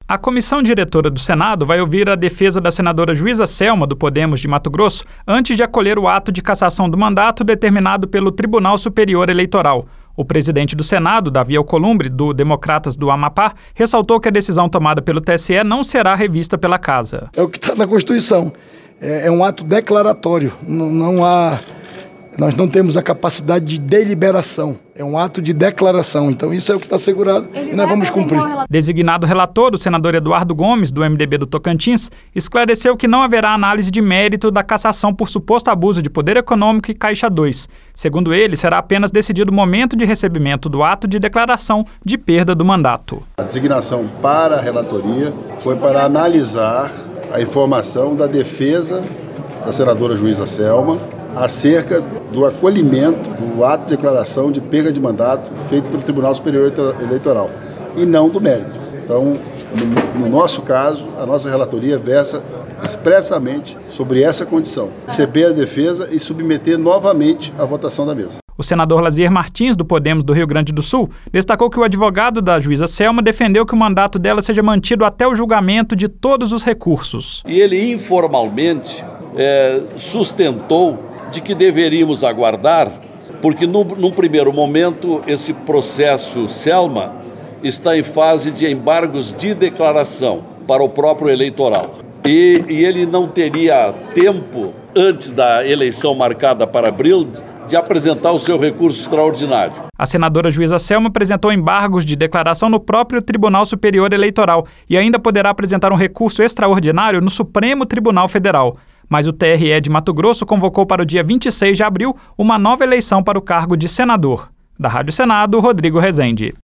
A comissão diretora do Senado vai ouvir a defesa da senadora Juíza Selma, do Podemos de Mato Grosso, antes de acolher o ato de cassação do mandato determinado pelo Tribunal Superior Eleitoral. O presidente do Senado, Davi Alcolumbre, do Democratas do Amapá, ressaltou que a decisão tomada pelo TSE não será revista pela Casa. É o que está na Constituição. É um ato declaratório. Nós não temos a capacidade de deliberação. É um ato de declaração. Então isso é o que está assegurado e nós vamos cumprir. Designado relator, o senador Eduardo Gomes, do MDB do Tocantins, esclareceu que não haverá análise de mérito da cassação por suposto abuso de poder econômico e Caixa 2. Segundo ele, será apenas decidido o momento de recebimento do ato de declaração de perda do mandato. A designação para a relatoria foi para analisar a informação da defesa da senadora Juíza Selma acerca do acolhimento do ato de declaração de perda de mandato feito pelo Tribunal Superior Eleitoral e não do mérito. Então, no nosso caso, a nossa relatoria versa expressamente sobre essa condição: receber a defesa e submeter novamente à votação da mesa. O senador Lazier Martins, do Podemos do Rio Grande do Sul, destacou que o advogado da juíza Selma defendeu que o mandato dela seja mantido até o julgamento de todos os recursos. E ele informalmente sustentou de que deveríamos aguardar, porque num primeiro momento esse processo Selma está em fase de embargos de declaração para o próprio eleitoral. E ele não teria tempo, antes da eleição marcada para abril, de apresentar o seu recurso extraordinário. A senadora Juíza Selma apresentou embargos de declaração no próprio Tribunal Superior Eleitoral e ainda poderá apresentar um recurso extraordinário no Supremo Tribunal Federal. Mas o TRE de Mato Grosso convocou para o dia 26 de abril uma nova eleição para o cargo de senador. Da Rádio Senado, Rodrigo Rezende.